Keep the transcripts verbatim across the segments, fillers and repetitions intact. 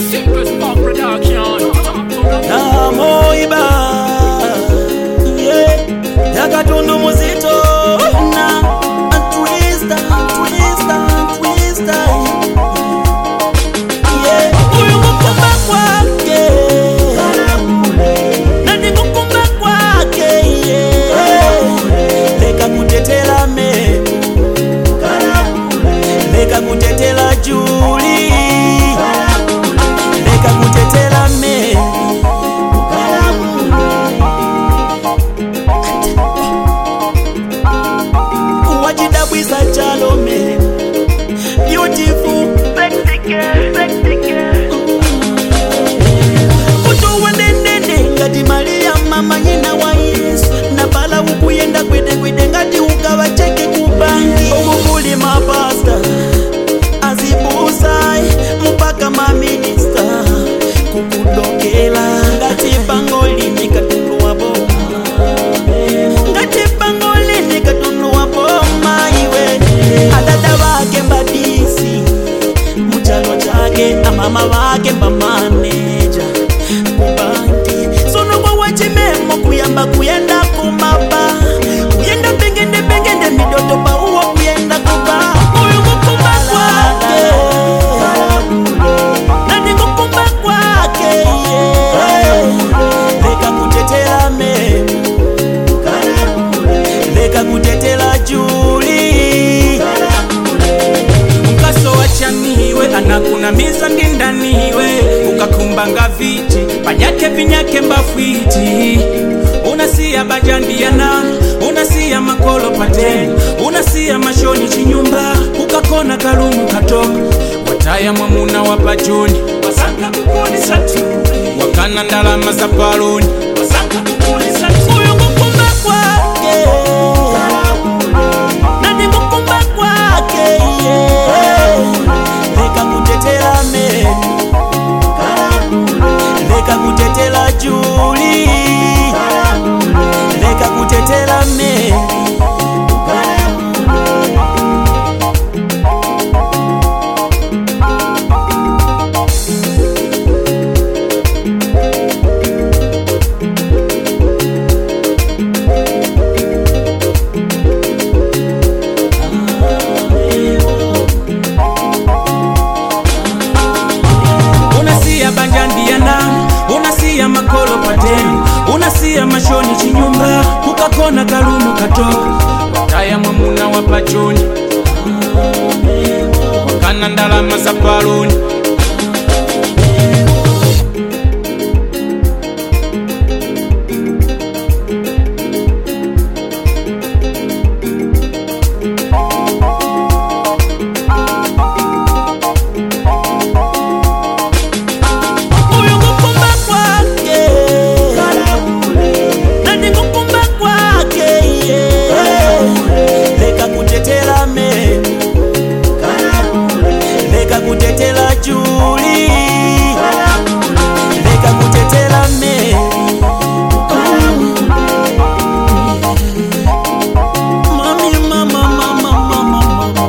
Simple Spark Production. Na moiba yeah, yakatundu muzito na twista twista twista yeah, uyu mukumba kwake na ndikukumba kwake yeah, leka kutetela me leka kutetela Julie leka kutetela me wajidabwisa chalo me beautiful sexy girl sexy girl kutu wanenene ngati Maria mama nyina wa Yesu na bala ukuyenda kwede kwede ngati ukawa cheke kubangi umukuli mapasta azibusai mpaka maminista kukudokela ngati pangolini katundu wa boma ngati pangolini katundu wa boma iwe adada wake mbadisi muchalo chake amama wake mbamaneja kubangi sono kwa wachimemo kuyamba kuyenda kumaba kuyenda pengende pengende midoto pa uwa kuyenda kuba uyu mukumba kwake na nikukumba kwake yeah. Leka kutetela me leka kutetela Julie Mkaso wachaniwe anakunamiza ndindaniwe ukakumbanga viti panyake vinyake mbafwiti unasia bajandiana unasia makolo pateni unasia mashoni chinyumba ukakona kalumu katoka wataya mwamuna wapajoni wasanga kukuni satu wakana ndalama za paloni wasanga kukuni satu uyu mukumba kwake na nikukumba kwake yeah. Leka kutetela me leka kutetela Julie leka kutetela me unasia banjandiana unasia makolo pateni unasia mashoni chinyumba kukakona kalumu katoka wataya mwamuna wapachoni wakana ndalama za paloni uyu mukumba kwake na nikukumba kwake yeah. Leka kutetela me leka kutetela Julie leka kutetela me mami mama mama mama mama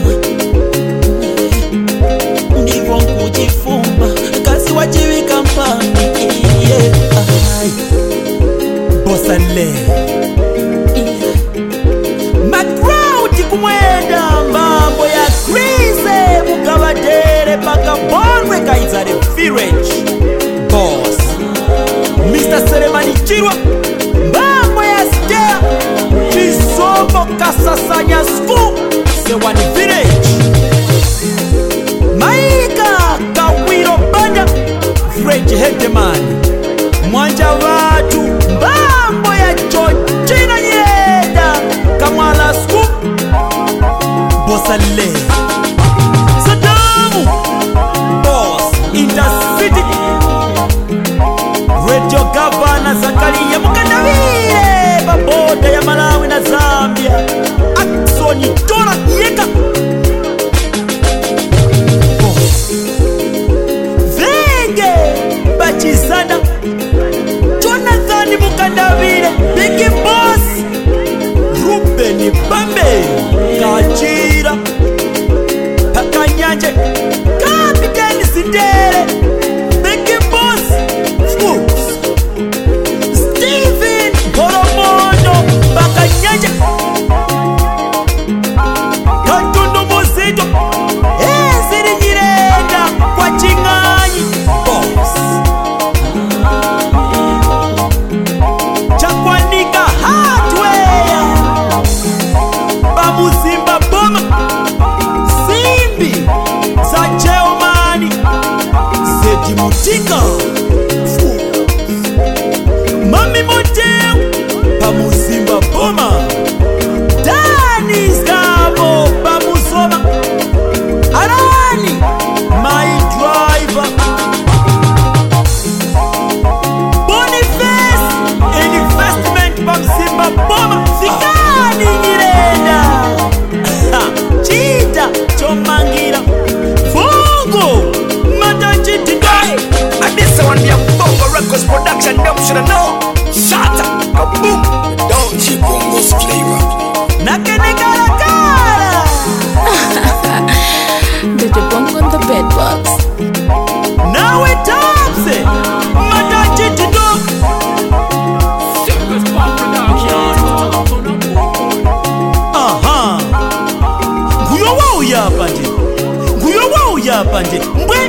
ndivyo kujifumba kazi wajiwika mpani yeah. Bosale McCrowd kumwenda mambo ya Krize mukabadere paka bonwe kaizare village boss mister Selemani Chirwa mambo ya Stea Chisobo Kasasanya School Sewani village Maika Kawiro Banda French Headman Mwanja watu mambo ya Georgina Yeda Kamala School Bosale Sadamu Boss Intercity Radio Governor Zakaria Mukandavire Baboda ya Malawi na Zambia Aksoni Dora Yeka Boss Venge Bachizada Jonathan Mukandavire Big Boss Ruben Bambe Kachira Pakanyanje Kapiteni Sindele mutika mami moteo pamuzimba boma Dani Skabo pamusoma Arani my driver Boniface investment pamuzimba boma Sikani Nyirenda Chita chomangira Fungo Matanchiti Hey, and this one be a Bongo Records production. Them shoulda know. Shut up, kaboom. Don't you Bongo's flavor. Nakene kara kara Did you bump on the bed bugs? Now it taps it Matanchiti do Circus Pop production. Aha Nguyo wao yapanje Nguyo wao yapanje Mbwe